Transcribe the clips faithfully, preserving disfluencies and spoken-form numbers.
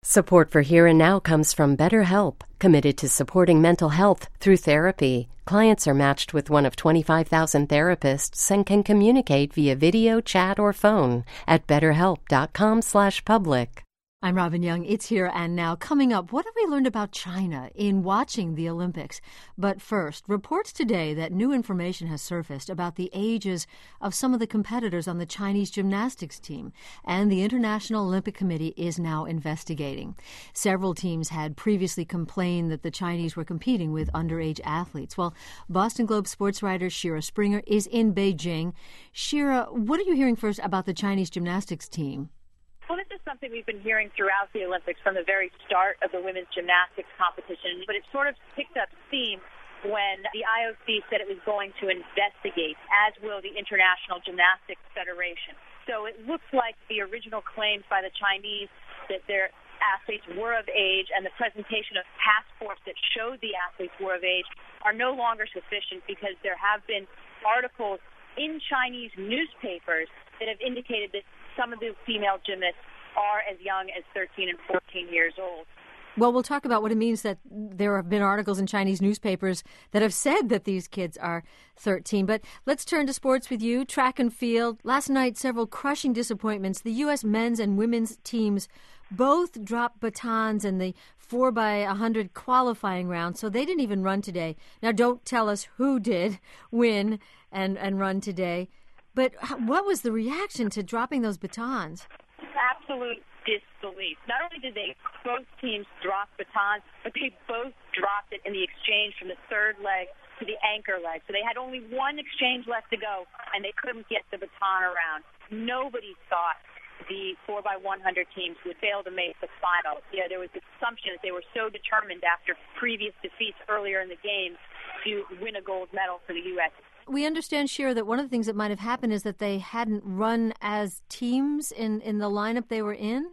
Support for Here and Now comes from BetterHelp, committed to supporting mental health through therapy. Clients are matched with one of twenty-five thousand therapists and can communicate via video, chat, or phone at betterhelp.com slash public. I'm Robin Young. It's Here and Now. Coming up, what have we learned about China in watching the Olympics? But first, reports today that new information has surfaced about the ages of some of the competitors on the Chinese gymnastics team, and the International Olympic Committee is now investigating. Several teams had previously complained that the Chinese were competing with underage athletes. Well, Boston Globe sports writer Shira Springer is in Beijing. Shira, what are you hearing first about the Chinese gymnastics team? Well, this is something we've been hearing throughout the Olympics from the very start of the women's gymnastics competition, but it sort of picked up steam when the I O C said it was going to investigate, as will the International Gymnastics Federation. So it looks like the original claims by the Chinese that their athletes were of age and the presentation of passports that showed the athletes were of age are no longer sufficient, because there have been articles in Chinese newspapers that have indicated that some of the female gymnasts are as young as thirteen and fourteen years old. Well, we'll talk about what it means that there have been articles in Chinese newspapers that have said that these kids are thirteen. But let's turn to sports with you. Track and field. Last night, several crushing disappointments. The U S men's and women's teams both dropped batons in the four by one hundred qualifying round, so they didn't even run today. Now, don't tell us who did win and, and run today. But what was the reaction to dropping those batons? Absolute disbelief. Not only did they both teams drop batons, but they both dropped it in the exchange from the third leg to the anchor leg. So they had only one exchange left to go, and they couldn't get the baton around. Nobody thought the four by one hundred teams would fail to make the final. You know, there was the assumption that they were so determined after previous defeats earlier in the game to win a gold medal for the U S We understand, Shira, that one of the things that might have happened is that they hadn't run as teams in, in the lineup they were in?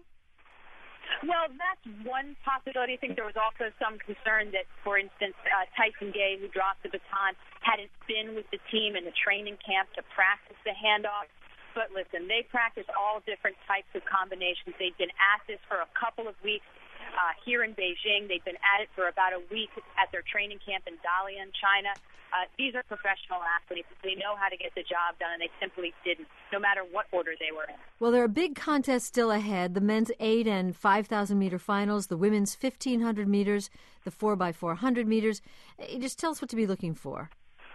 Well, that's one possibility. I think there was also some concern that, for instance, uh, Tyson Gay, who dropped the baton, hadn't been with the team in the training camp to practice the handoff. But listen, they practice all different types of combinations. They've been at this for a couple of weeks uh, here in Beijing. They've been at it for about a week at their training camp in Dalian, China. Uh, these are professional athletes. They know how to get the job done, and they simply didn't, no matter what order they were in. Well, there are big contests still ahead. The men's eight and five thousand meter finals, the women's fifteen hundred meters, the four by four hundred meters. Just tell us what to be looking for.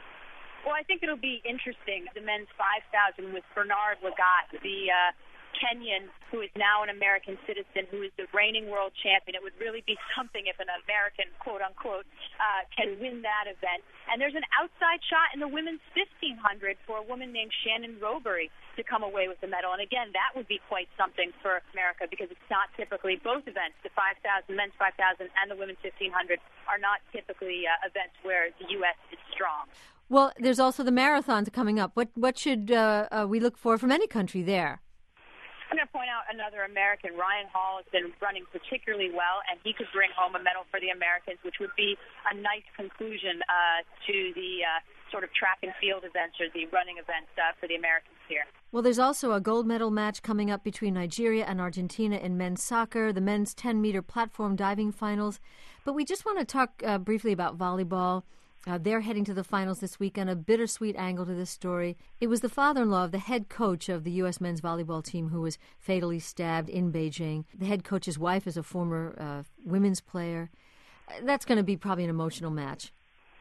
Well, I think it'll be interesting. The men's five thousand with Bernard Lagat, the uh, Kenyan, who is now an American citizen, who is the reigning world champion. It would really be something if an American, quote-unquote, uh, can win that event. And there's an outside shot in the women's fifteen hundred for a woman named Shannon Robury to come away with the medal. And again, that would be quite something for America, because it's not typically both events, the five thousand, men's five thousand and the women's fifteen hundred, are not typically uh, events where the U S is strong. Well, there's also the marathons coming up. What what should uh, uh, we look for from any country there? I'm going to point out another American. Ryan Hall has been running particularly well, and he could bring home a medal for the Americans, which would be a nice conclusion uh, to the uh, sort of track and field events, or the running events uh, for the Americans here. Well, there's also a gold medal match coming up between Nigeria and Argentina in men's soccer, the men's ten-meter platform diving finals. But we just want to talk uh, briefly about volleyball. Uh, they're heading to the finals this weekend, a bittersweet angle to this story. It was the father-in-law of the head coach of the U S men's volleyball team who was fatally stabbed in Beijing. The head coach's wife is a former uh, women's player. Uh, that's going to be probably an emotional match.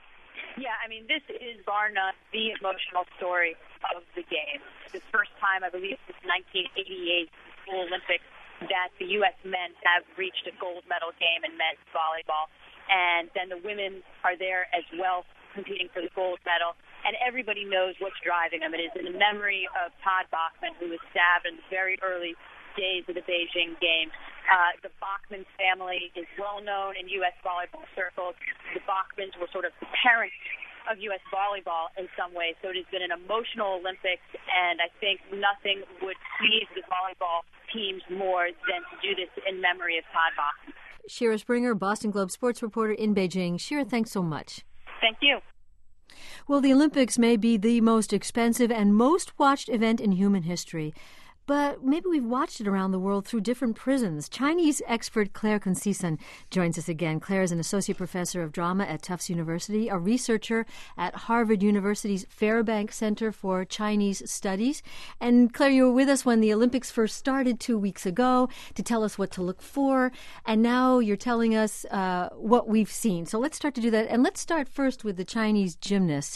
Yeah, I mean, this is, bar none, the emotional story of the game. The first time, I believe, since nineteen eighty-eight Olympics, that the U S men have reached a gold medal game in men's volleyball. And then the women are there as well, competing for the gold medal. And everybody knows what's driving them. It is in the memory of Todd Bachman, who was stabbed in the very early days of the Beijing Games. Uh, the Bachman family is well known in U S volleyball circles. The Bachmans were sort of the parents of U S volleyball in some ways. So it has been an emotional Olympics, and I think nothing would please the volleyball teams more than to do this in memory of Todd Bachman. Shira Springer, Boston Globe sports reporter in Beijing. Shira, thanks so much. Thank you. Well, the Olympics may be the most expensive and most watched event in human history, but maybe we've watched it around the world through different prisms. Chinese expert Claire Conceição joins us again. Claire is an associate professor of drama at Tufts University, a researcher at Harvard University's Fairbanks Center for Chinese Studies. And Claire, you were with us when the Olympics first started two weeks ago to tell us what to look for, and now you're telling us uh, what we've seen. So let's start to do that, and let's start first with the Chinese gymnasts.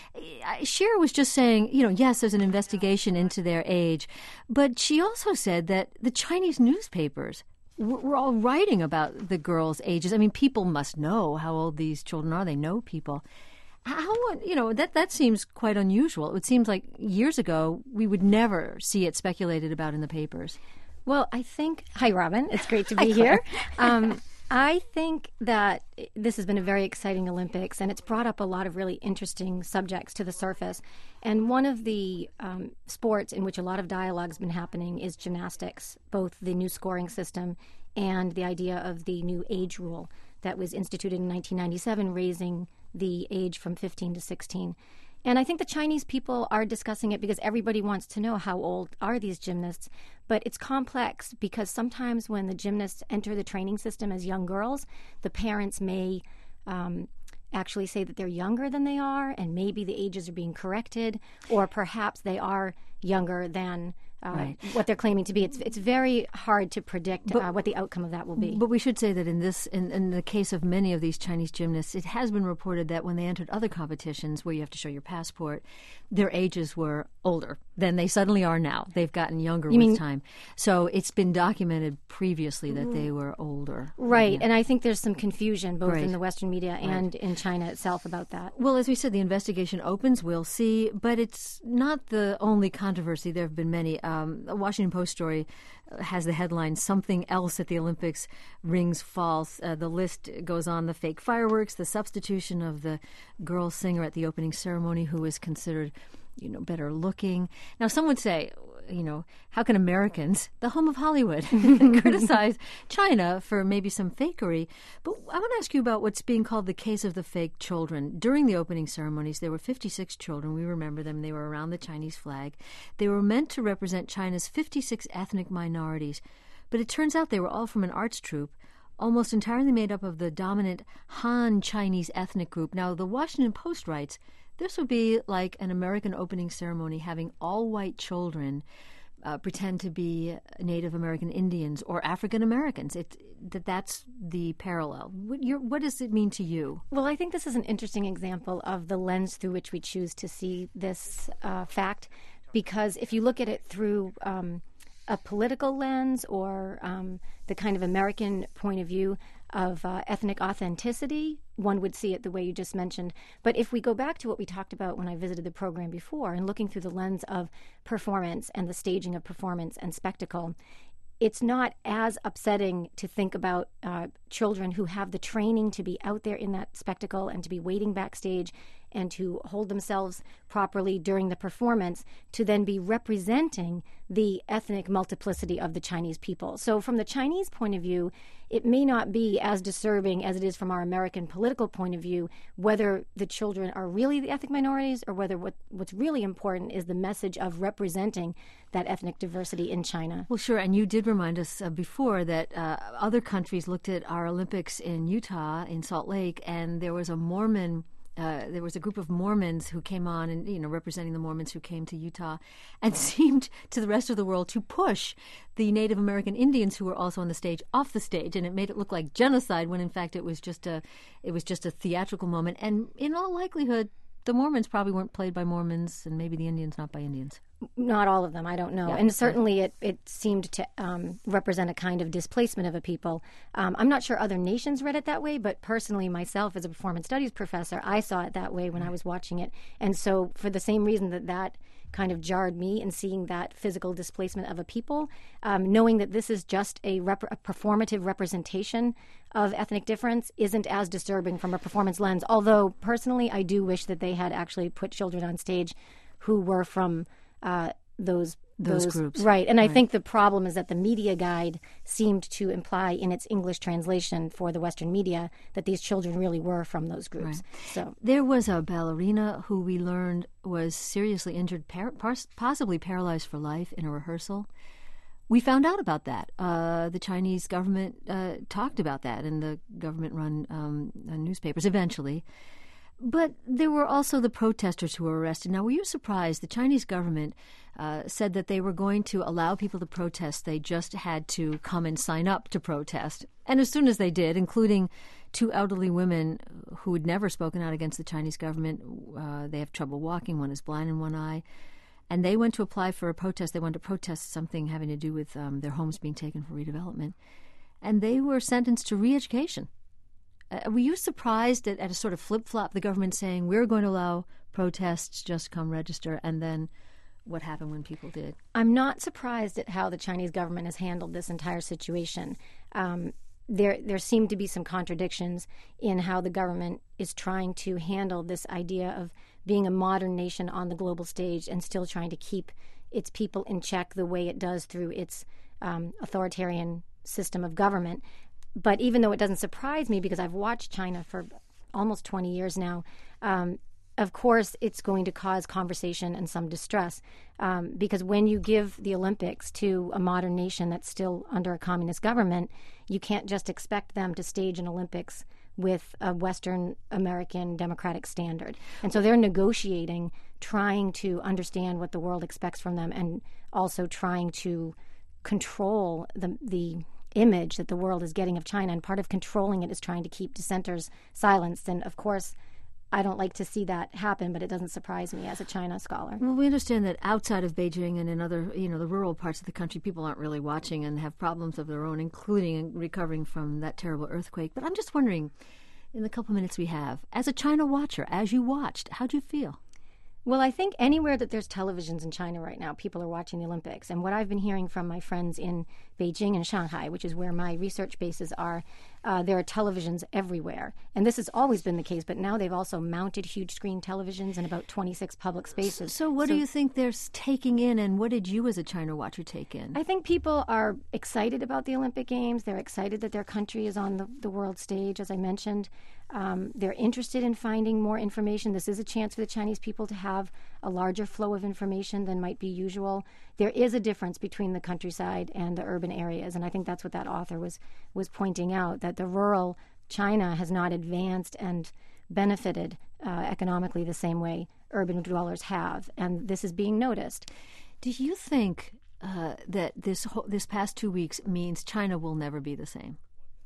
Cher was just saying, you know, yes, there's an investigation into their age, but she also said that the Chinese newspapers were all writing about the girls' ages. I mean, people must know how old these children are. They know people. How, you know, that, that seems quite unusual. It seems like years ago we would never see it speculated about in the papers. Well, I think, hi, Robin. It's great to be here. Um, I think that this has been a very exciting Olympics, and it's brought up a lot of really interesting subjects to the surface. And one of the um, sports in which a lot of dialogue has been happening is gymnastics, both the new scoring system and the idea of the new age rule that was instituted in nineteen ninety-seven, raising the age from fifteen to sixteen. And I think the Chinese people are discussing it because everybody wants to know how old are these gymnasts. But it's complex because sometimes when the gymnasts enter the training system as young girls, the parents may um, actually say that they're younger than they are, and maybe the ages are being corrected, or perhaps they are younger than uh, right. what they're claiming to be. It's it's very hard to predict but, uh, what the outcome of that will be. But we should say that in this, in, in the case of many of these Chinese gymnasts, it has been reported that when they entered other competitions where you have to show your passport, their ages were older than they suddenly are now. They've gotten younger you with mean, time. So it's been documented previously that they were older. Right, yeah. And I think there's some confusion both right. in the Western media and right. in China itself about that. Well, as we said, the investigation opens. We'll see. But it's not the only controversy. There have been many. Um, a Washington Post story has the headline, "Something Else at the Olympics Rings False." Uh, the list goes on: the fake fireworks, the substitution of the girl singer at the opening ceremony who was considered, you know, better looking. Now, some would say, you know, how can Americans, the home of Hollywood, criticize China for maybe some fakery? But I want to ask you about what's being called the case of the fake children. During the opening ceremonies, there were fifty-six children. We remember them. They were around the Chinese flag. They were meant to represent China's fifty-six ethnic minorities. But it turns out they were all from an arts troupe, almost entirely made up of the dominant Han Chinese ethnic group. Now, the Washington Post writes, this would be like an American opening ceremony having all white children uh, pretend to be Native American Indians or African Americans. It, that that's the parallel. What, you're, what does it mean to you? Well, I think this is an interesting example of the lens through which we choose to see this uh, fact, because if you look at it through um, a political lens or um, the kind of American point of view of uh, ethnic authenticity, one would see it the way you just mentioned. But if we go back to what we talked about when I visited the program before and looking through the lens of performance and the staging of performance and spectacle, it's not as upsetting to think about uh, children who have the training to be out there in that spectacle and to be waiting backstage and to hold themselves properly during the performance, to then be representing the ethnic multiplicity of the Chinese people. So from the Chinese point of view, it may not be as disturbing as it is from our American political point of view, whether the children are really the ethnic minorities or whether what, what's really important is the message of representing that ethnic diversity in China. Well, sure, and you did remind us uh, before that uh, other countries looked at our Olympics in Utah, in Salt Lake, and there was a Mormon Uh, there was a group of Mormons who came on and, you know, representing the Mormons who came to Utah and seemed to the rest of the world to push the Native American Indians who were also on the stage off the stage, and it made it look like genocide when in fact it was just a it was just a theatrical moment. And in all likelihood, the Mormons probably weren't played by Mormons, and maybe the Indians not by Indians. Not all of them, I don't know. Yeah, and certainly it, it seemed to um, represent a kind of displacement of a people. Um, I'm not sure other nations read it that way, but personally myself as a performance studies professor, I saw it that way when I was watching it. And so for the same reason that that kind of jarred me in seeing that physical displacement of a people, um, knowing that this is just a, rep- a performative representation of ethnic difference isn't as disturbing from a performance lens. Although personally I do wish that they had actually put children on stage who were from Uh, those those, those groups. Right. And right. I think the problem is that the media guide seemed to imply in its English translation for the Western media that these children really were from those groups. Right. So there was a ballerina who we learned was seriously injured, par- possibly paralyzed for life in a rehearsal. We found out about that. Uh, the Chinese government uh, talked about that in the government-run um, uh, newspapers eventually. But there were also the protesters who were arrested. Now, were you surprised? The Chinese government uh, said that they were going to allow people to protest. They just had to come and sign up to protest. And as soon as they did, including two elderly women who had never spoken out against the Chinese government, uh, they have trouble walking, one is blind in one eye, and they went to apply for a protest. They wanted to protest something having to do with um, their homes being taken for redevelopment. And they were sentenced to re-education. Uh, were you surprised at, at a sort of flip-flop, the government saying, we're going to allow protests, just come register, and then what happened when people did? I'm not surprised at how the Chinese government has handled this entire situation. Um, there, there seem to be some contradictions in how the government is trying to handle this idea of being a modern nation on the global stage and still trying to keep its people in check the way it does through its um, authoritarian system of government. But even though it doesn't surprise me because I've watched China for almost twenty years now, um, of course it's going to cause conversation and some distress um, because when you give the Olympics to a modern nation that's still under a communist government, you can't just expect them to stage an Olympics with a Western American democratic standard. And so they're negotiating, trying to understand what the world expects from them and also trying to control the the image that the world is getting of China, and part of controlling it is trying to keep dissenters silenced. And of course, I don't like to see that happen, but it doesn't surprise me as a China scholar. Well, we understand that outside of Beijing and in other, you know, the rural parts of the country, people aren't really watching and have problems of their own, including recovering from that terrible earthquake. But I'm just wondering, in the couple minutes we have, as a China watcher, as you watched, how do you feel? Well, I think anywhere that there's televisions in China right now, people are watching the Olympics. And what I've been hearing from my friends in Beijing and Shanghai, which is where my research bases are, uh, there are televisions everywhere. And this has always been the case, but now they've also mounted huge screen televisions in about twenty-six public spaces. So what so, do you think they're taking in, and what did you as a China watcher take in? I think people are excited about the Olympic Games. They're excited that their country is on the, the world stage, as I mentioned. Um, they're interested in finding more information. This is a chance for the Chinese people to have a larger flow of information than might be usual. There is a difference between the countryside and the urban areas, and I think that's what that author was was pointing out, that the rural China has not advanced and benefited uh, economically the same way urban dwellers have, and this is being noticed. Do you think uh, that this whole, this past two weeks means China will never be the same,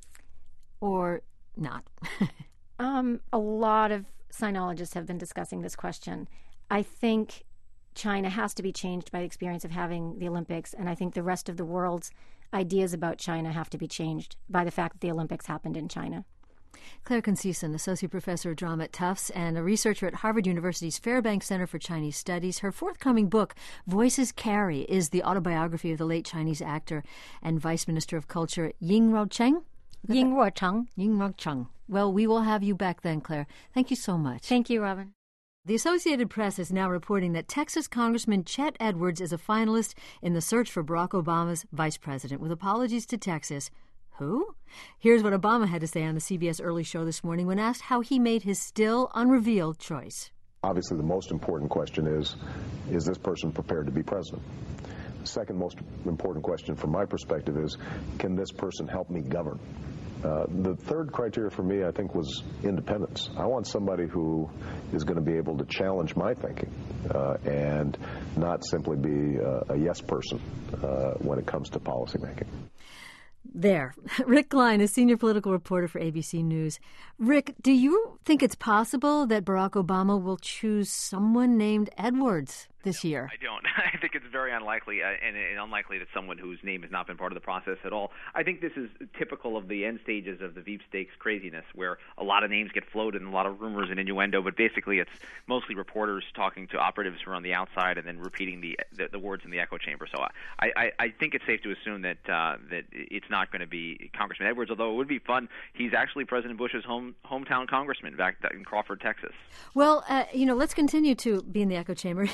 or not? um, a lot of sinologists have been discussing this question. I think China has to be changed by the experience of having the Olympics, and I think the rest of the world's ideas about China have to be changed by the fact that the Olympics happened in China. Claire Conceição, Associate Professor of Drama at Tufts and a researcher at Harvard University's Fairbanks Center for Chinese Studies. Her forthcoming book, Voices Carry, is the autobiography of the late Chinese actor and Vice Minister of Culture, Ying Ruocheng. Ying Ruocheng. Ying Ruocheng. Well, we will have you back then, Claire. Thank you so much. Thank you, Robin. The Associated Press is now reporting that Texas Congressman Chet Edwards is a finalist in the search for Barack Obama's vice president, with apologies to Texas. Who? Here's what Obama had to say on the C B S Early Show this morning when asked how he made his still unrevealed choice. Obviously, the most important question is, is this person prepared to be president? The second most important question from my perspective is, can this person help me govern? Uh, the third criteria for me, I think, was independence. I want somebody who is going to be able to challenge my thinking uh, and not simply be uh, a yes person uh, when it comes to policymaking. There. Rick Klein, a senior political reporter for A B C News. Rick, do you think it's possible that Barack Obama will choose someone named Edwards this year? I don't. I think it's very unlikely, uh, and, and unlikely that someone whose name has not been part of the process at all. I think this is typical of the end stages of the Veep stakes craziness, where a lot of names get floated and a lot of rumors and innuendo, but basically it's mostly reporters talking to operatives who are on the outside and then repeating the the, the words in the echo chamber. So I, I, I think it's safe to assume that uh, that it's not going to be Congressman Edwards, although it would be fun. He's actually President Bush's home hometown congressman back in Crawford, Texas. Well, uh, you know, let's continue to be in the echo chamber.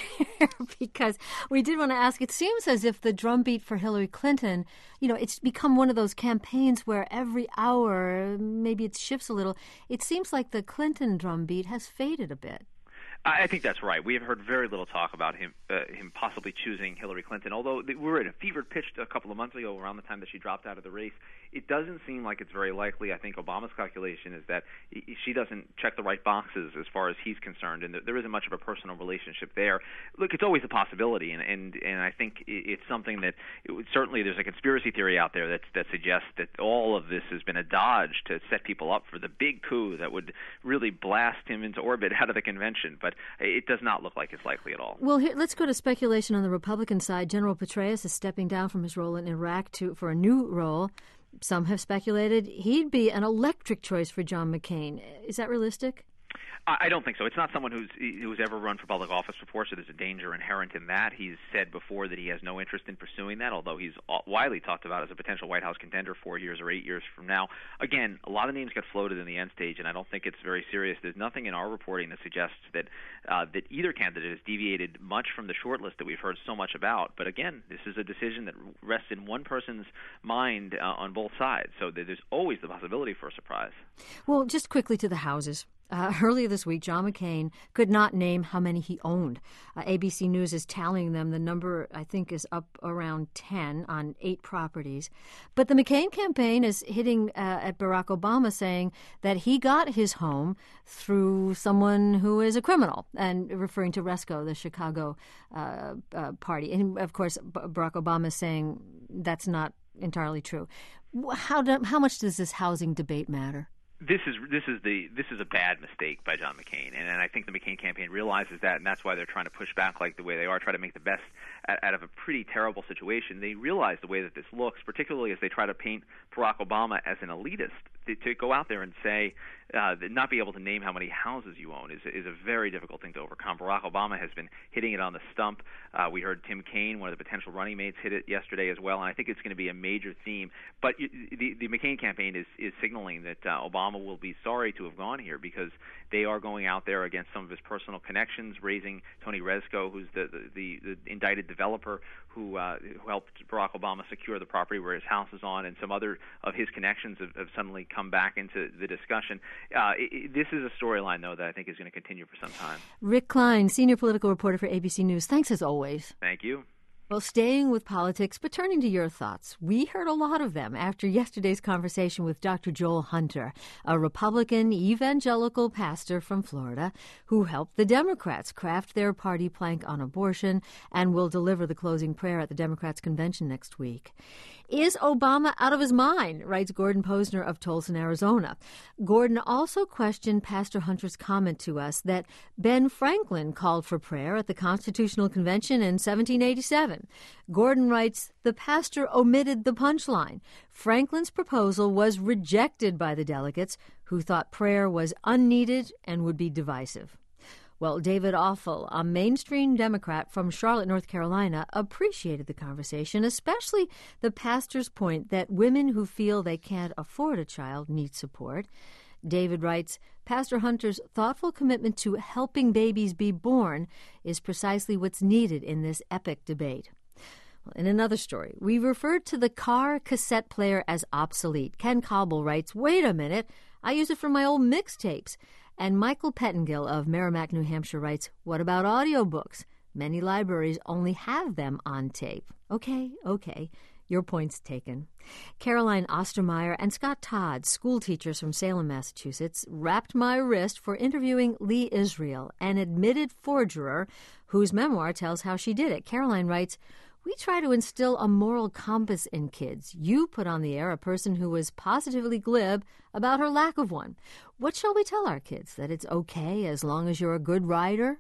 here because we did want to ask, it seems as if the drumbeat for Hillary Clinton, you know, it's become one of those campaigns where every hour, maybe it shifts a little. It seems like the Clinton drumbeat has faded a bit. I think that's right. We have heard very little talk about him uh, him possibly choosing Hillary Clinton, although we were in a fevered pitch a couple of months ago around the time that she dropped out of the race. It doesn't seem like it's very likely. I think Obama's calculation is that she doesn't check the right boxes as far as he's concerned, and there isn't much of a personal relationship there. Look, it's always a possibility, and and, and I think it's something that it would, certainly there's a conspiracy theory out there that, that suggests that all of this has been a dodge to set people up for the big coup that would really blast him into orbit out of the convention. But it does not look like it's likely at all. Well, here, let's go to speculation on the Republican side. General Petraeus is stepping down from his role in Iraq to for a new role. Some have speculated he'd be an electric choice for John McCain. Is that realistic? I don't think so. It's not someone who's who's ever run for public office before, so there's a danger inherent in that. He's said before that he has no interest in pursuing that, although he's widely talked about as a potential White House contender four years or eight years from now. Again, a lot of names get floated in the end stage, and I don't think it's very serious. There's nothing in our reporting that suggests that uh, that either candidate has deviated much from the short list that we've heard so much about. But again, this is a decision that rests in one person's mind uh, on both sides, so there's always the possibility for a surprise. Well, just quickly to the houses. Uh, earlier this week, John McCain could not name how many he owned. Uh, A B C News is tallying them. The number, I think, is up around ten on eight properties. But the McCain campaign is hitting uh, at Barack Obama, saying that he got his home through someone who is a criminal, and referring to Resco, the Chicago uh, uh, party. And, of course, B- Barack Obama is saying that's not entirely true. How, do, how much does this housing debate matter? This is this is the this is a bad mistake by John McCain, and, and I think the McCain campaign realizes that, and that's why they're trying to push back like the way they are, try to make the best out, out of a pretty terrible situation. They realize the way that this looks, particularly as they try to paint Barack Obama as an elitist. To, to go out there and say, uh, that not be able to name how many houses you own is is a very difficult thing to overcome. Barack Obama has been hitting it on the stump. Uh, we heard Tim Kaine, one of the potential running mates, hit it yesterday as well, and I think it's going to be a major theme. But you, the, the McCain campaign is, is signaling that uh, Obama will be sorry to have gone here because they are going out there against some of his personal connections, raising Tony Resco, who's the, the, the, the indicted developer who, uh, who helped Barack Obama secure the property where his house is on, and some other of his connections have, have suddenly come back into the discussion. Uh, it, it, this is a storyline, though, that I think is going to continue for some time. Rick Klein, senior political reporter for A B C News. Thanks as always. Thank you. Well, staying with politics, but turning to your thoughts. We heard a lot of them after yesterday's conversation with Doctor Joel Hunter, a Republican evangelical pastor from Florida who helped the Democrats craft their party plank on abortion and will deliver the closing prayer at the Democrats' convention next week. Is Obama out of his mind, writes Gordon Posner of Tolson, Arizona. Gordon also questioned Pastor Hunter's comment to us that Ben Franklin called for prayer at the Constitutional Convention in seventeen eighty-seven. Gordon writes, the pastor omitted the punchline. Franklin's proposal was rejected by the delegates, who thought prayer was unneeded and would be divisive. Well, David Offal, a mainstream Democrat from Charlotte, North Carolina, appreciated the conversation, especially the pastor's point that women who feel they can't afford a child need support. David writes, Pastor Hunter's thoughtful commitment to helping babies be born is precisely what's needed in this epic debate. Well, in another story, we referred to the car cassette player as obsolete. Ken Cobble writes, wait a minute, I use it for my old mixtapes. And Michael Pettingill of Merrimack, New Hampshire writes, what about audiobooks? Many libraries only have them on tape. Okay, okay. Your point's taken. Caroline Ostermeyer and Scott Todd, school teachers from Salem, Massachusetts, wrapped my wrist for interviewing Lee Israel, an admitted forgerer whose memoir tells how she did it. Caroline writes, we try to instill a moral compass in kids. You put on the air a person who was positively glib about her lack of one. What shall we tell our kids? That it's okay as long as you're a good writer?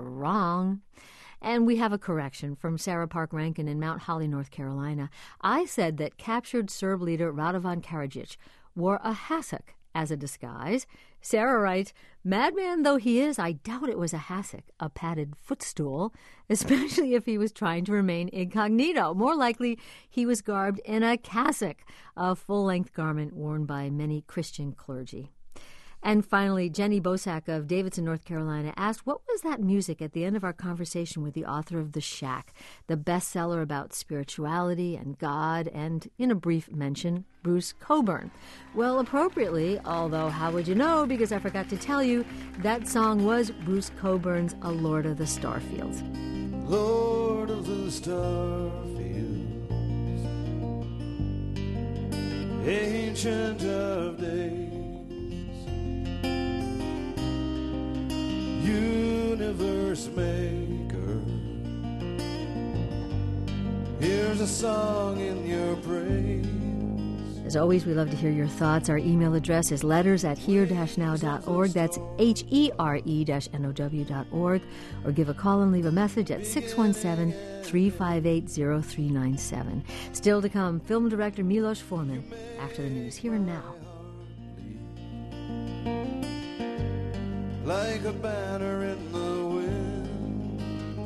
Wrong. And we have a correction from Sarah Park Rankin in Mount Holly, North Carolina. I said that captured Serb leader Radovan Karadzic wore a hassock as a disguise. Sarah writes, madman though he is, I doubt it was a hassock, a padded footstool, especially if he was trying to remain incognito. More likely, he was garbed in a cassock, a full-length garment worn by many Christian clergy. And finally, Jenny Bosak of Davidson, North Carolina, asked, what was that music at the end of our conversation with the author of The Shack, the bestseller about spirituality and God, and, in a brief mention, Bruce Cockburn? Well, appropriately, although how would you know, because I forgot to tell you, that song was Bruce Cockburn's A Lord of the Starfields. Lord of the Starfields, Ancient of Days, Universe Maker, here's a song in your praise. As always, we love to hear your thoughts. Our email address is letters at here dash now dot org. That's H E R E dash N O W dot org. Or give a call and leave a message at six one seven, three five eight, zero three nine seven. Still to come, film director Milos Forman after the news. Here and now. Like a banner in the wind,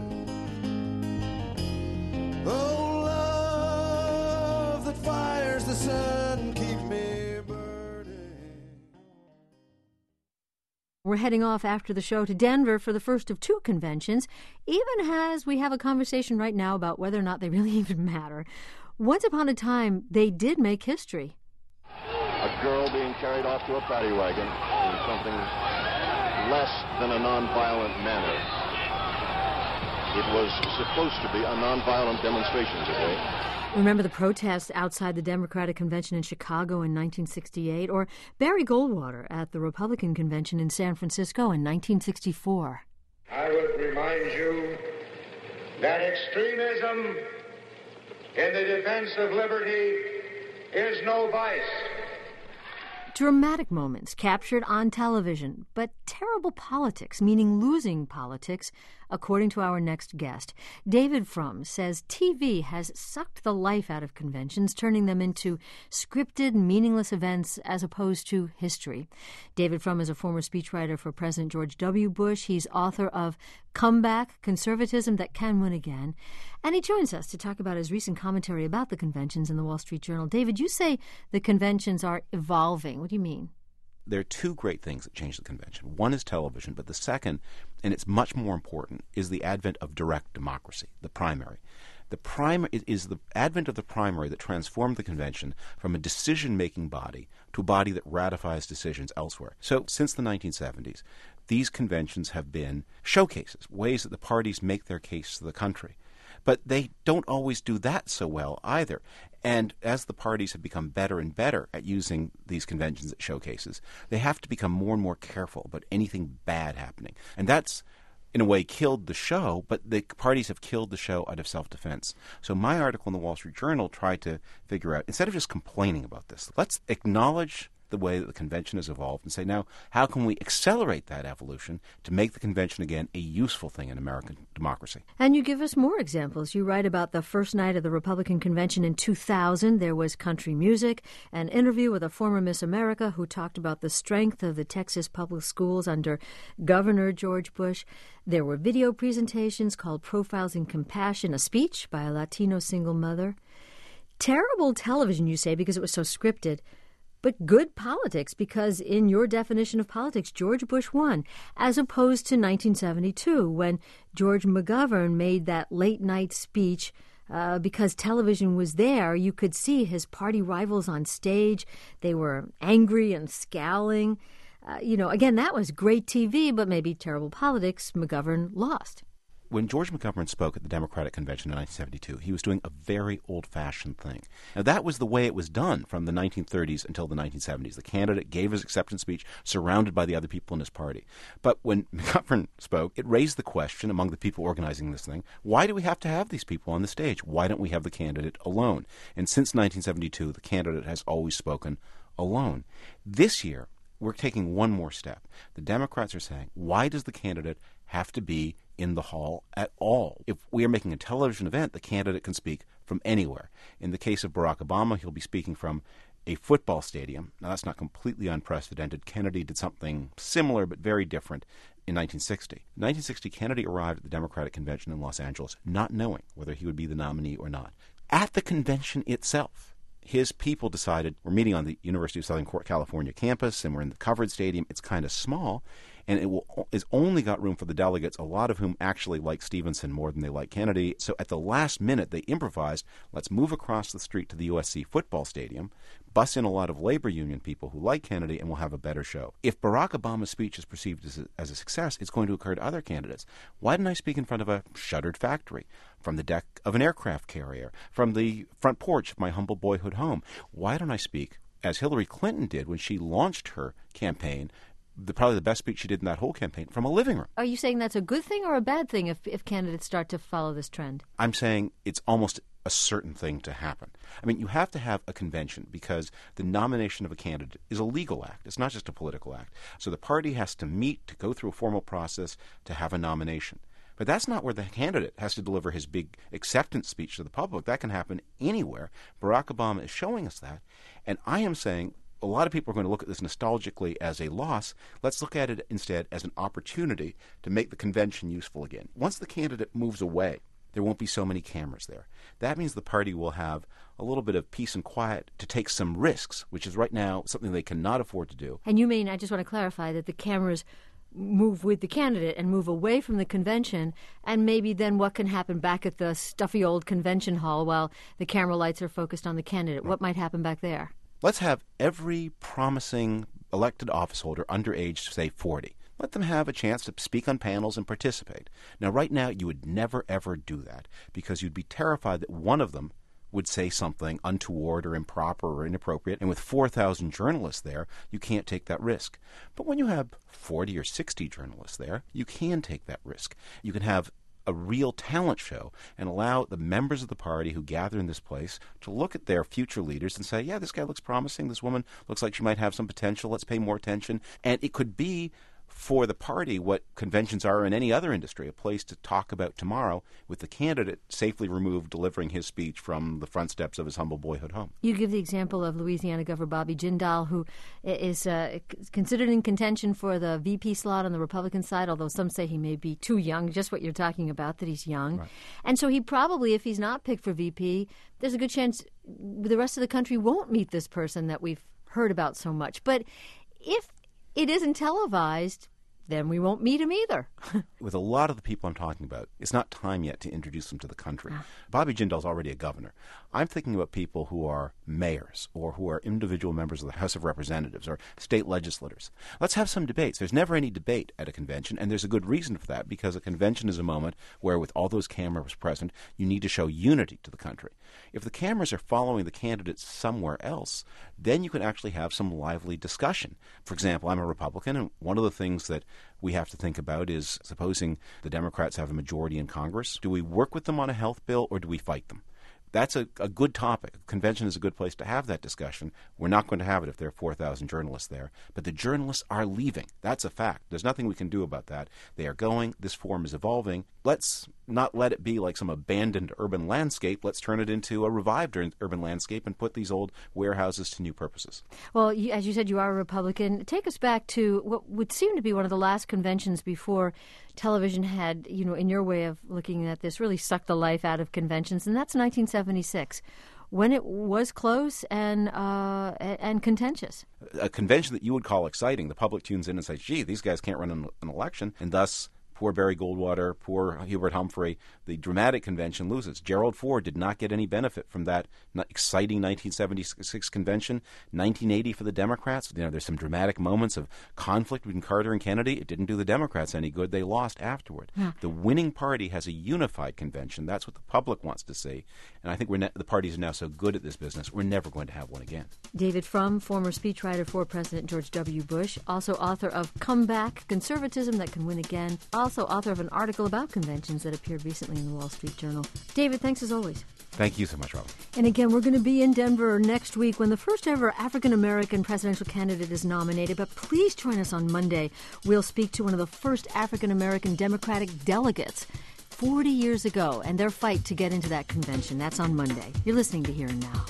oh, love that fires the sun, keep me burning. We're heading off after the show to Denver for the first of two conventions, even as we have a conversation right now about whether or not they really even matter. Once upon a time, they did make history. A girl being carried off to a paddy wagon in something less than a nonviolent manner. It was supposed to be a nonviolent demonstration today. Remember the protests outside the Democratic Convention in Chicago in nineteen sixty-eight, or Barry Goldwater at the Republican Convention in San Francisco in nineteen sixty-four. I would remind you that extremism in the defense of liberty is no vice. Dramatic moments captured on television, but terrible politics, meaning losing politics, according to our next guest. David Frum says T V has sucked the life out of conventions, turning them into scripted, meaningless events as opposed to history. David Frum is a former speechwriter for President George W. Bush. He's author of Comeback, Conservatism That Can Win Again. And he joins us to talk about his recent commentary about the conventions in the Wall Street Journal. David, you say the conventions are evolving. What do you mean? There are two great things that changed the convention. One is television, but the second, and it's much more important, is the advent of direct democracy, the primary. The primary it is the advent of the primary that transformed the convention from a decision-making body to a body that ratifies decisions elsewhere. So since the nineteen seventies, these conventions have been showcases, ways that the parties make their case to the country. But they don't always do that so well either. And as the parties have become better and better at using these conventions as showcases, they have to become more and more careful about anything bad happening. And that's, in a way, killed the show, but the parties have killed the show out of self-defense. So my article in the Wall Street Journal tried to figure out, instead of just complaining about this, let's acknowledge the way that the convention has evolved and say, now, how can we accelerate that evolution to make the convention again a useful thing in American democracy? And you give us more examples. You write about the first night of the Republican convention in two thousand. There was country music, an interview with a former Miss America who talked about the strength of the Texas public schools under Governor George Bush. There were video presentations called Profiles in Compassion, a speech by a Latino single mother. Terrible television, you say, because it was so scripted. But good politics, because in your definition of politics, George Bush won, as opposed to nineteen seventy-two, when George McGovern made that late-night speech. Uh, because television was there, you could see his party rivals on stage. They were angry and scowling. Uh, you know, again, that was great T V, but maybe terrible politics. McGovern lost. When George McGovern spoke at the Democratic Convention in nineteen seventy-two, he was doing a very old-fashioned thing. Now, that was the way it was done from the nineteen thirties until the nineteen seventies. The candidate gave his acceptance speech surrounded by the other people in his party. But when McGovern spoke, it raised the question among the people organizing this thing, why do we have to have these people on the stage? Why don't we have the candidate alone? And since nineteen seventy-two, the candidate has always spoken alone. This year, we're taking one more step. The Democrats are saying, why does the candidate have to be in the hall at all? If we are making a television event, the candidate can speak from anywhere. In the case of Barack Obama, he'll be speaking from a football stadium. Now, that's not completely unprecedented. Kennedy did something similar but very different in nineteen sixty. In nineteen sixty, Kennedy arrived at the Democratic Convention in Los Angeles not knowing whether he would be the nominee or not. At the convention itself, his people decided, we're meeting on the University of Southern California campus, and we're in the covered stadium. It's kind of small, and it will it's only got room for the delegates, a lot of whom actually like Stevenson more than they like Kennedy. So at the last minute, they improvised, let's move across the street to the U S C football stadium, bus in a lot of labor union people who like Kennedy, and we'll have a better show. If Barack Obama's speech is perceived as a, as a success, it's going to occur to other candidates. Why didn't I speak in front of a shuttered factory, from the deck of an aircraft carrier, from the front porch of my humble boyhood home? Why don't I speak, as Hillary Clinton did when she launched her campaign, the, probably the best speech she did in that whole campaign, from a living room? Are you saying that's a good thing or a bad thing if, if candidates start to follow this trend? I'm saying it's almost a certain thing to happen. I mean, you have to have a convention because the nomination of a candidate is a legal act. It's not just a political act. So the party has to meet to go through a formal process to have a nomination. But that's not where the candidate has to deliver his big acceptance speech to the public. That can happen anywhere. Barack Obama is showing us that. And I am saying a lot of people are going to look at this nostalgically as a loss. Let's look at it instead as an opportunity to make the convention useful again. Once the candidate moves away, there won't be so many cameras there. That means the party will have a little bit of peace and quiet to take some risks, which is right now something they cannot afford to do. And you mean, I just want to clarify, that the cameras move with the candidate and move away from the convention, and maybe then what can happen back at the stuffy old convention hall while the camera lights are focused on the candidate? Right. What might happen back there? Let's have every promising elected office holder under age, say, forty. Let them have a chance to speak on panels and participate. Now, right now, you would never, ever do that because you'd be terrified that one of them would say something untoward or improper or inappropriate. And with four thousand journalists there, you can't take that risk. But when you have forty or sixty journalists there, you can take that risk. You can have a real talent show and allow the members of the party who gather in this place to look at their future leaders and say, yeah, this guy looks promising. This woman looks like she might have some potential. Let's pay more attention. And it could be for the party what conventions are in any other industry, a place to talk about tomorrow with the candidate safely removed delivering his speech from the front steps of his humble boyhood home. You give the example of Louisiana Governor Bobby Jindal, who is uh, considered in contention for the V P slot on the Republican side, although some say he may be too young, just what you're talking about, that he's young. Right. And so he probably, if he's not picked for V P, there's a good chance the rest of the country won't meet this person that we've heard about so much. But if it isn't televised, then we won't meet him either. With a lot of the people I'm talking about, it's not time yet to introduce them to the country. Ah. Bobby Jindal's already a governor. I'm thinking about people who are mayors or who are individual members of the House of Representatives or state legislators. Let's have some debates. There's never any debate at a convention, and there's a good reason for that, because a convention is a moment where, with all those cameras present, you need to show unity to the country. If the cameras are following the candidates somewhere else, then you can actually have some lively discussion. For example, I'm a Republican, and one of the things that we have to think about is, supposing the Democrats have a majority in Congress, do we work with them on a health bill or do we fight them? That's a, a good topic. Convention is a good place to have that discussion. We're not going to have it if there are four thousand journalists there. But the journalists are leaving. That's a fact. There's nothing we can do about that. They are going. This forum is evolving. Let's not let it be like some abandoned urban landscape. Let's turn it into a revived urban landscape and put these old warehouses to new purposes. Well, you, as you said, you are a Republican. Take us back to what would seem to be one of the last conventions before television had, you know, in your way of looking at this, really sucked the life out of conventions, and that's nineteen seventy-six, when it was close and uh, and contentious. A convention that you would call exciting. The public tunes in and says, gee, these guys can't run an, an election, and thus poor Barry Goldwater, poor Hubert Humphrey, the dramatic convention loses. Gerald Ford did not get any benefit from that exciting nineteen seventy-six convention. nineteen eighty for the Democrats. You know, there's some dramatic moments of conflict between Carter and Kennedy. It didn't do the Democrats any good. They lost afterward. Yeah. The winning party has a unified convention. That's what the public wants to see. And I think we're ne- the parties are now so good at this business, we're never going to have one again. David Frum, former speechwriter for President George W. Bush, also author of Come Back, Conservatism That Can Win Again, also author of an article about conventions that appeared recently in the Wall Street Journal. David, thanks as always. Thank you so much, Robin. And again, we're going to be in Denver next week when the first ever African-American presidential candidate is nominated. But please join us on Monday. We'll speak to one of the first African-American Democratic delegates forty years ago and their fight to get into that convention. That's on Monday. You're listening to Here and Now.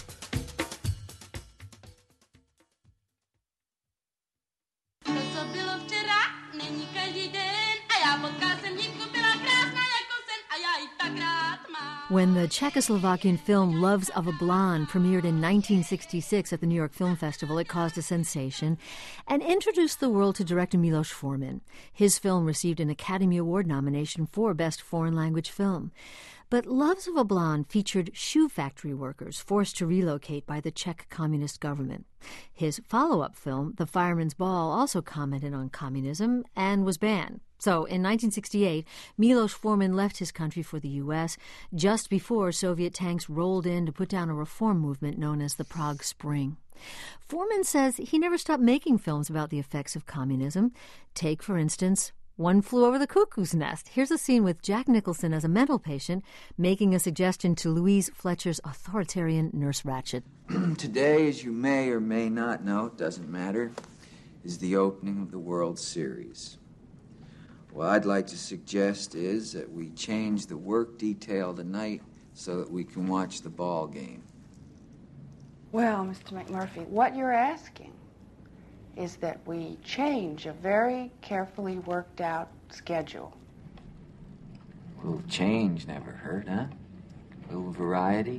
Pokazem niku byla krásná jako sen a já i tak rád mám. When the Czechoslovakian film Loves of a Blonde premiered in nineteen sixty-six at the New York Film Festival, it caused a sensation and introduced the world to director Milos Forman. His film received an Academy Award nomination for Best Foreign Language Film. But Loves of a Blonde featured shoe factory workers forced to relocate by the Czech communist government. His follow-up film, The Fireman's Ball, also commented on communism and was banned. So in nineteen sixty-eight, Milos Forman left his country for the U S just before Soviet tanks rolled in to put down a reform movement known as the Prague Spring. Forman says he never stopped making films about the effects of communism. Take, for instance, One Flew Over the Cuckoo's Nest. Here's a scene with Jack Nicholson as a mental patient making a suggestion to Louise Fletcher's authoritarian Nurse Ratched. Today, as you may or may not know, it doesn't matter, is the opening of the World Series. What I'd like to suggest is that we change the work detail tonight so that we can watch the ball game. Well, Mister McMurphy, what you're asking is that we change a very carefully worked out schedule. A little change never hurt, huh? A little variety?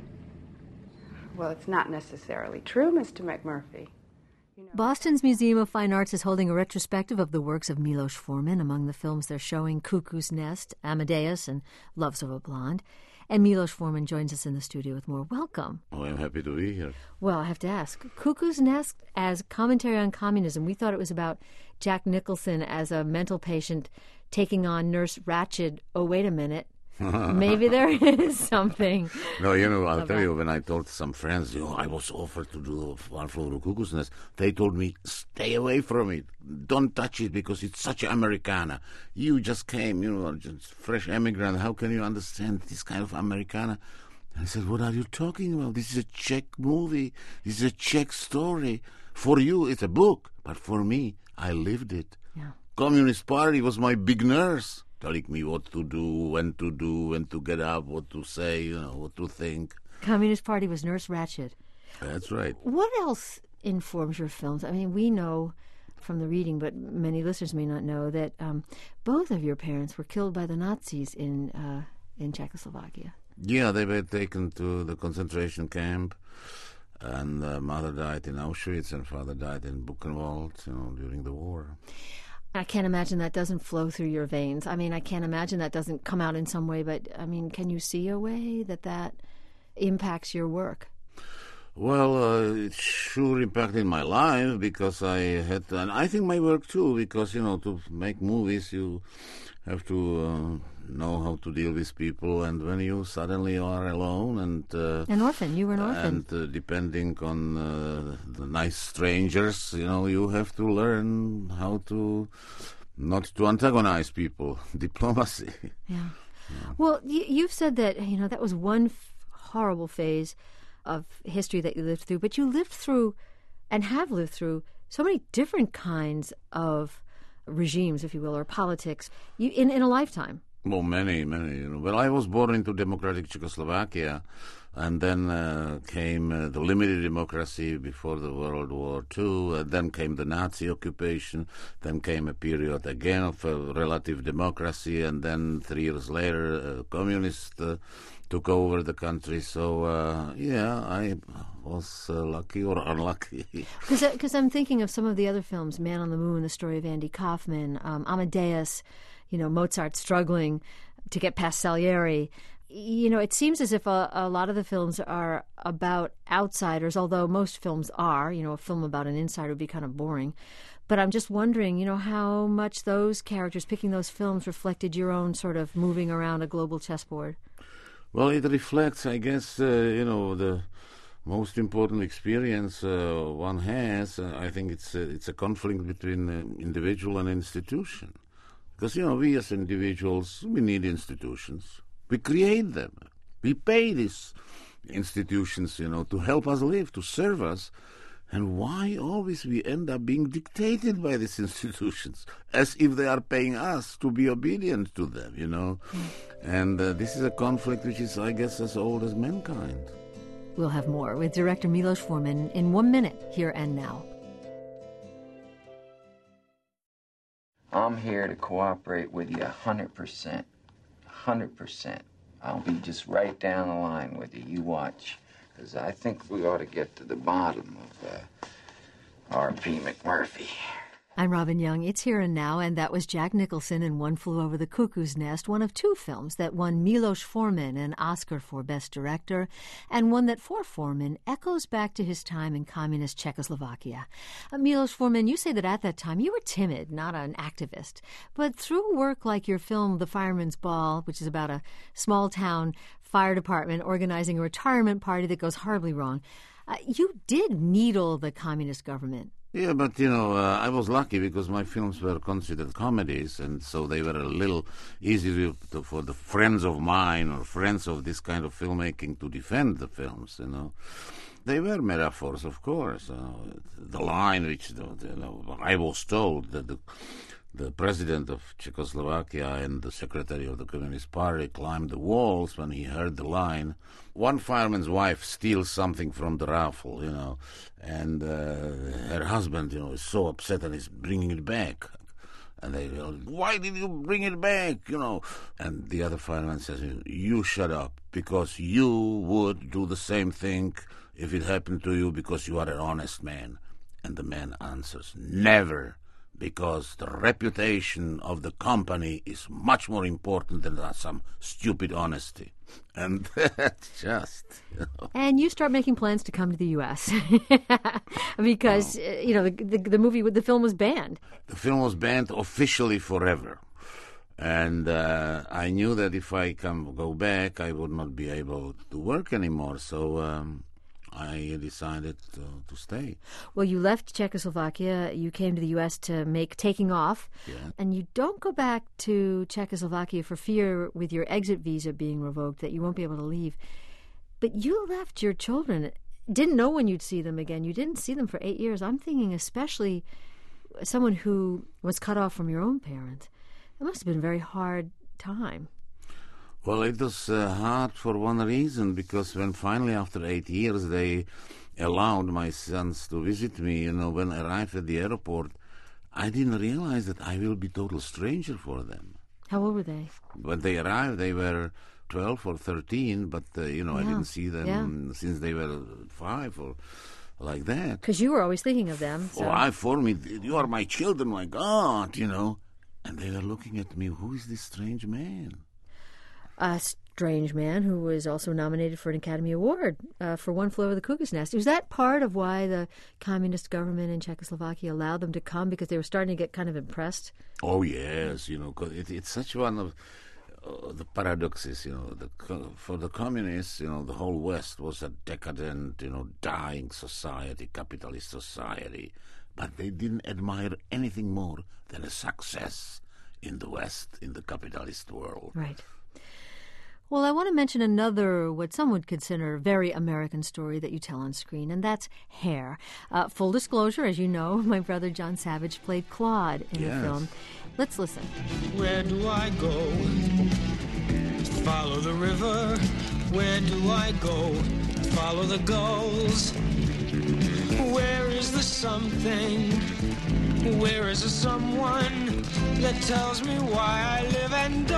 Well, it's not necessarily true, Mister McMurphy. Boston's Museum of Fine Arts is holding a retrospective of the works of Milos Forman. Among the films they're showing, Cuckoo's Nest, Amadeus, and Loves of a Blonde. And Milos Forman joins us in the studio with more. Welcome. Oh, I'm happy to be here. Well, I have to ask, Cuckoo's Nest as commentary on communism. We thought it was about Jack Nicholson as a mental patient taking on Nurse Ratched. Oh, wait a minute. Maybe there is something. No, you know, I'll about... tell you, when I told some friends, you know, I was offered to do One Flew Over the Cuckoo's Nest, they told me, stay away from it. Don't touch it because it's such Americana. You just came, you know, just fresh immigrant. How can you understand this kind of Americana? And I said, what are you talking about? This is a Czech movie. This is a Czech story. For you, it's a book. But for me, I lived it. Yeah. Communist Party was my big nurse, telling me what to do, when to do, when to get up, what to say, you know, what to think. Communist Party was Nurse Ratched. That's right. What else informs your films? I mean, we know from the reading, but many listeners may not know, that um, both of your parents were killed by the Nazis in uh, in Czechoslovakia. Yeah, they were taken to the concentration camp, and uh, mother died in Auschwitz and father died in Buchenwald, you know, during the war. I can't imagine that doesn't flow through your veins. I mean, I can't imagine that doesn't come out in some way, but, I mean, can you see a way that that impacts your work? Well, uh, it sure impacted my life because I had to, and I think my work too, because, you know, to make movies, you have to uh, know how to deal with people, and when you suddenly are alone and... Uh, an orphan, you were an orphan. And uh, depending on uh, the nice strangers, you know, you have to learn how to, not to antagonize people, diplomacy. Yeah. yeah. Well, you, you've said that, you know, that was one f- horrible phase of history that you lived through, but you lived through and have lived through so many different kinds of regimes, if you will, or politics, you, in, in a lifetime. Well, many, many. You know. Well, I was born into democratic Czechoslovakia, and then uh, came uh, the limited democracy before the World War Two, uh, then came the Nazi occupation, then came a period again of uh, relative democracy, and then three years later, uh, communists uh, took over the country. So, uh, yeah, I was uh, lucky or unlucky. Because I'm thinking of some of the other films, Man on the Moon, the story of Andy Kaufman, um, Amadeus, you know, Mozart struggling to get past Salieri. You know, it seems as if a, a lot of the films are about outsiders, although most films are. You know, a film about an insider would be kind of boring. But I'm just wondering, you know, how much those characters, picking those films, reflected your own sort of moving around a global chessboard. Well, it reflects, I guess, uh, you know, the most important experience uh, one has. Uh, I think it's a, it's a conflict between uh, individual and institution. Because, you know, we as individuals, we need institutions. We create them. We pay these institutions, you know, to help us live, to serve us. And why always we end up being dictated by these institutions, as if they are paying us to be obedient to them, you know? Mm. And uh, this is a conflict which is, I guess, as old as mankind. We'll have more with director Milos Forman in one minute, here and now. I'm here to cooperate with you one hundred percent. one hundred percent. I'll be just right down the line with you. You watch. Because I think we ought to get to the bottom of uh, R P McMurphy. I'm Robin Young. It's Here and Now, and that was Jack Nicholson in One Flew Over the Cuckoo's Nest, one of two films that won Milos Forman an Oscar for Best Director, and one that, for Forman, echoes back to his time in communist Czechoslovakia. Uh, Milos Forman, you say that at that time you were timid, not an activist, but through work like your film The Fireman's Ball, which is about a small-town fire department organizing a retirement party that goes horribly wrong, uh, you did needle the communist government. Yeah, but, you know, uh, I was lucky because my films were considered comedies, and so they were a little easier to, for the friends of mine or friends of this kind of filmmaking to defend the films, you know. They were metaphors, of course. Uh, the line which, you know, I was told that the, the president of Czechoslovakia and the secretary of the Communist Party climbed the walls when he heard the line, one fireman's wife steals something from the raffle, you know, and uh, her husband, you know, is so upset and is bringing it back. And they go, why did you bring it back, you know? And the other fireman says, you shut up, because you would do the same thing if it happened to you because you are an honest man. And the man answers, never, because the reputation of the company is much more important than some stupid honesty. And that's just, you know. And you start making plans to come to the U S because, oh. you know, the, the, the movie, the film was banned. The film was banned officially forever. And uh, I knew that if I come go back, I would not be able to work anymore. So um, I decided to, to stay. Well, you left Czechoslovakia. You came to the U S to make Taking Off. Yeah. And you don't go back to Czechoslovakia for fear, with your exit visa being revoked, that you won't be able to leave. But you left your children. Didn't know when you'd see them again. You didn't see them for eight years. I'm thinking especially someone who was cut off from your own parents. It must have been a very hard time. Well, it was uh, hard for one reason, because when finally after eight years they allowed my sons to visit me, you know, when I arrived at the airport, I didn't realize that I will be total stranger for them. How old were they? When they arrived, they were twelve or thirteen, but, uh, you know, yeah. I didn't see them yeah. since they were five or like that. Because you were always thinking of them. So. Oh, I, for me, you are my children, my God, you know. And they were looking at me, who is this strange man? A strange man who was also nominated for an Academy Award uh, for One Flew Over the Cuckoo's Nest. Was that part of why the communist government in Czechoslovakia allowed them to come, because they were starting to get kind of impressed? Oh, yes, you know, 'cause it, it's such one of uh, the paradoxes, you know. The, for the communists, you know, the whole West was a decadent, you know, dying society, capitalist society. But they didn't admire anything more than a success in the West, in the capitalist world. Right. Well, I want to mention another, what some would consider, very American story that you tell on screen, and that's Hair. Uh, full disclosure, as you know, my brother John Savage played Claude in yes. the film. Let's listen. Where do I go? Follow the river. Where do I go? Follow the gulls. Where is the something? Where is the someone that tells me why I live and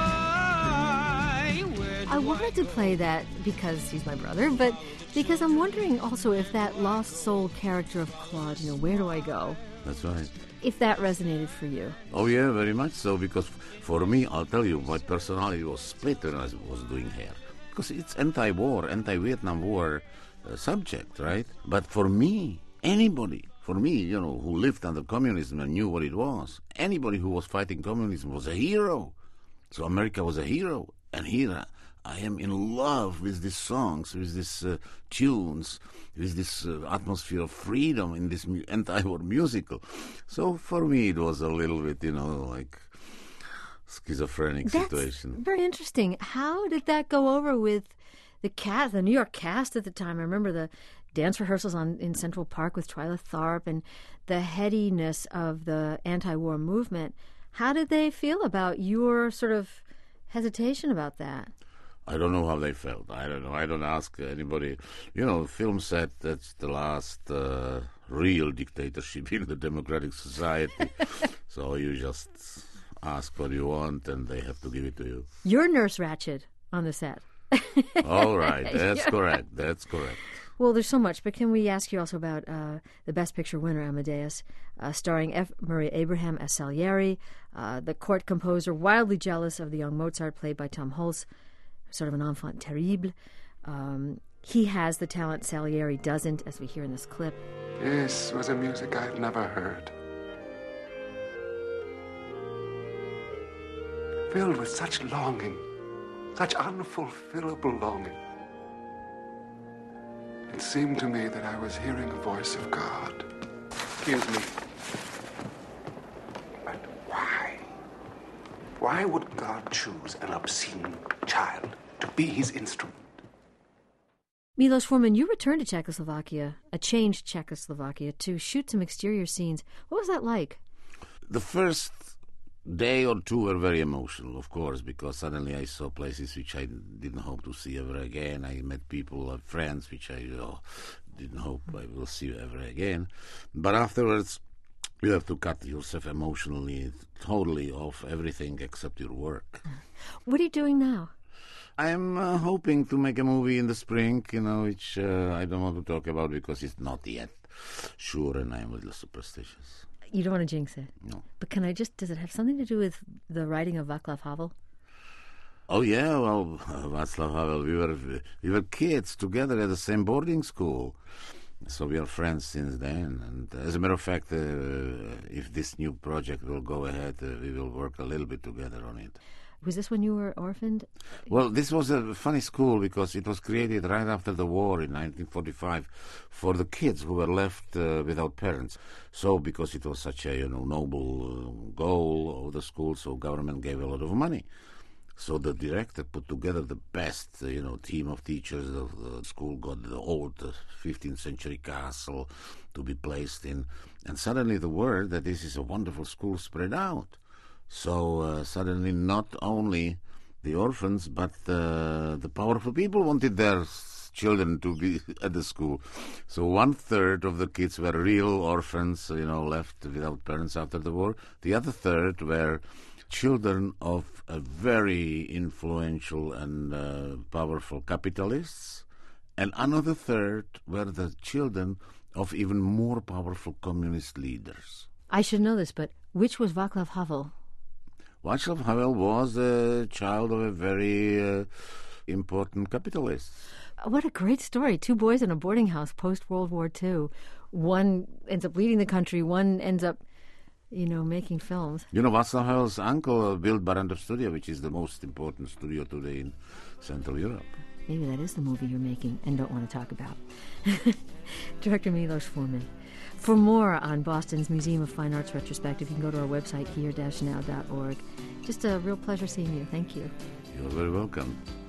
die? Where do I wanted to play that because he's my brother, but because I'm wondering also if that lost soul character of Claude, you know, where do I go? That's right. If that resonated for you. Oh, yeah, very much so, because for me, I'll tell you, my personality was split when I was doing Hair. Because it's anti-war, anti-Vietnam War uh, subject, right? But for me, anybody, for me, you know, who lived under communism and knew what it was, anybody who was fighting communism was a hero. So America was a hero. And here I am in love with these songs, with these uh, tunes, with this uh, atmosphere of freedom in this mu- anti-war musical. So for me, it was a little bit, you know, like schizophrenic That's situation. Very interesting. How did that go over with the cast, the New York cast at the time? I remember the dance rehearsals on in Central Park with Twyla Tharp and the headiness of the anti-war movement. How did they feel about your sort of hesitation about that? I don't know how they felt. I don't know. I don't ask anybody. You know, film set, that's the last uh, real dictatorship in the democratic society. So you just ask what you want and they have to give it to you. You're Nurse Ratched. on the set. All right, that's Yeah. correct. That's correct. Well, there's so much, but can we ask you also about uh, the Best Picture winner, Amadeus, uh, starring F. Murray Abraham as Salieri, uh, the court composer wildly jealous of the young Mozart, played by Tom Hulce, sort of an enfant terrible. Um, he has the talent Salieri doesn't, as we hear in this clip. This was a music I'd never heard. Filled with such longing, such unfulfillable longing. It seemed to me that I was hearing the voice of God. Excuse me. But why? Why would God choose an obscene child to be his instrument? Milos Forman, you returned to Czechoslovakia, a changed Czechoslovakia, to shoot some exterior scenes. What was that like? The first day or two were very emotional, of course, because suddenly I saw places which I didn't hope to see ever again. I met people, uh, friends, which I oh, didn't hope I will see ever again. But afterwards, you have to cut yourself emotionally totally off everything except your work. What are you doing now? I'm uh, hoping to make a movie in the spring, you know, which uh, I don't want to talk about because it's not yet sure, and I'm a little superstitious. You don't want to jinx it? No. But can I just, does it have something to do with the writing of Václav Havel? Oh, yeah, well, uh, Václav Havel, we were, we were kids together at the same boarding school. So we are friends since then. And uh, as a matter of fact, uh, if this new project will go ahead, uh, we will work a little bit together on it. Was this when you were orphaned? Well, this was a funny school because it was created right after the war in nineteen forty-five for the kids who were left uh, without parents. So because it was such a you know noble uh, goal of the school, so government gave a lot of money. So the director put together the best uh, you know team of teachers. The, the school got the old uh, fifteenth century castle to be placed in, and suddenly the word that this is a wonderful school spread out. So uh, suddenly not only the orphans, but uh, the powerful people wanted their children to be at the school. So one third of the kids were real orphans, you know, left without parents after the war. The other third were children of a very influential and uh, powerful capitalists. And another third were the children of even more powerful communist leaders. I should know this, but which was Václav Havel? Václav Havel was a child of a very uh, important capitalist. What a great story. Two boys in a boarding house post-World War Two. One ends up leading the country, one ends up, you know, making films. You know, Václav Havel's uncle uh, built Barrandov Studio, which is the most important studio today in Central Europe. Maybe that is the movie you're making and don't want to talk about. Director Milos Forman. For more on Boston's Museum of Fine Arts retrospective, you can go to our website, here dash now dot org. Just a real pleasure seeing you. Thank you. You're very welcome.